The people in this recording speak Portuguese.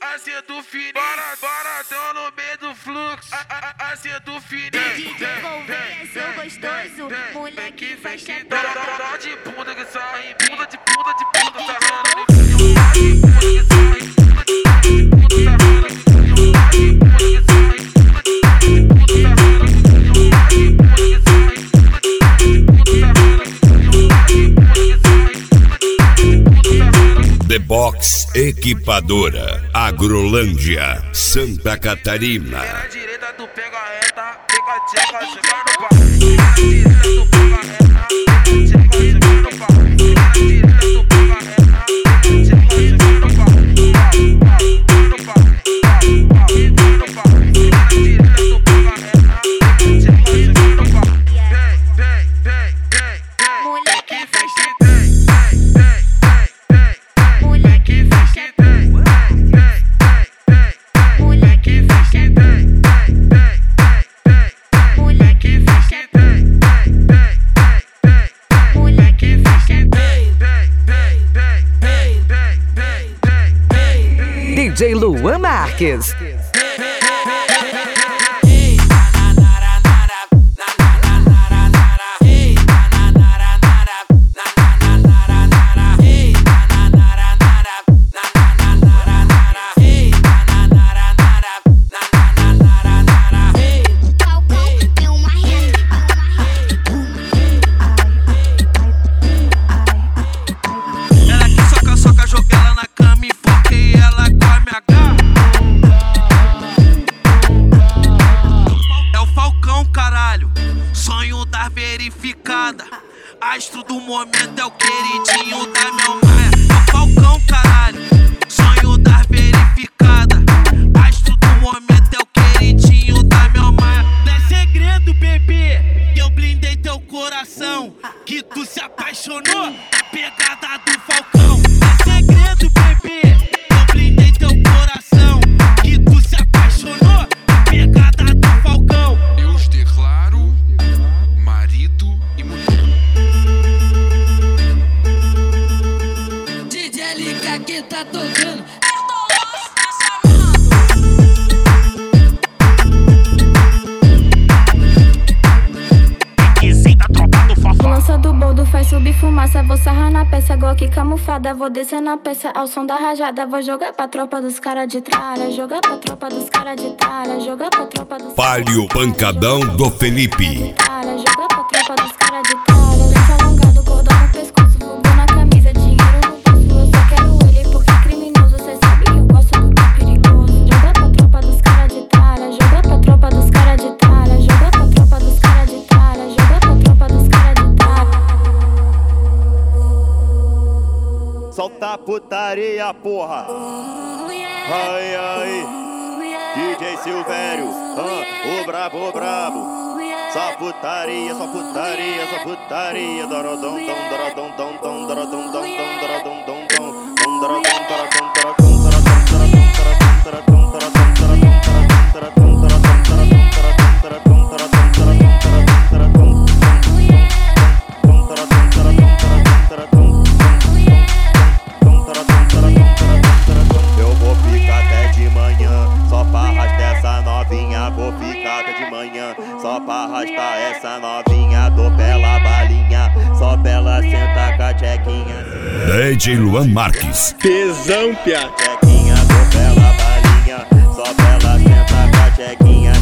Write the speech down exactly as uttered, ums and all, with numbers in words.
assim do fininho. Bora, bora, tão no meio do fluxo. Assim do fininho. D J Gouveia, seu gostoso, moleque faz chantão. Dó de bunda que sai, bunda de bunda de bunda sarrando. Dó de bunda que sai, bunda de bunda sarrando. Dó de bunda que sai, bunda de bunda sarrando. Dó de bunda que sai, bunda de bunda sarrando. Dó de bunda que sai, bunda de bunda sarrando. The Box Equipadora, Agrolândia, Santa Catarina. Na direita tu pega a reta, fica a tcheca, chega no pau. Na direita tu pega a reta, fica a tcheca, chega no pau. Na direita tu pega a reta, fica a tcheca, chega no pau. No pau, no pau, no pau. Na direita tu pega a reta, fica a tcheca, chega no pau. Vem, vem, vem, vem, vem. Moleque faz Vem, chantão. vem, vem, vem, vem. Moleque faz chantão. Moleque faz chantão. Moleque faz chantão. Moleque faz chantão. D J Luan Marques. Astro do momento é o queridinho da minha maia. É o Falcão, caralho, sonho da verificada. Astro do momento é o queridinho da minha maia. Não é segredo, bebê, que eu blindei teu coração, que tu se apaixonou na pegada do Falcão. Não é segredo, bebê, que eu blindei teu coração, que tu se apaixonou na pegada do Falcão. Eu os declaro marido e mulher. D J Lica que tá tocando. Lança do boldo faz subir fumaça. Vou sarrar na peça, Glock camuflada. Vou descer na peça ao som da rajada. Vou jogar pra tropa dos cara de tralha. Jogar pra tropa dos cara de tralha. Jogar pra tropa dos Palio Pancadão do Felipe. Jogar pra tropa dos cara de tralha. Lenço alongado, cordão no pescoço. Fogo na camisa, dinheiro no bolso. Eu só quero ele porque é criminoso. Cê sabe que eu gosto do que é perigoso. Jogar pra tropa dos cara de tralha. Jogar pra tropa dos cara de tralha. Jogar pra tropa dos cara de tralha. Jogar pra tropa dos cara de tralha. Solta a putaria, porra. Ai, ai. D J Silvério, ah, o brabo, o brabo. Só putaria, só putaria, só putaria. Dorodom, dom, dorodom, dom, dom, dorodom, dom, dom, dorodom, dom, dom, dom, dorodom, dorodom, dorodom, dorodom, eu vou ficar até de manhã, só pra arrastar essa novinha. Vou ficar até de manhã, só pra arrastar essa novinha. Dou pela balinha, só pra ela sentar com a tchequinha. D J Luan Marques. Tesão, pia. Tchequinha, dou pela balinha, só pra ela sentar com a tchequinha.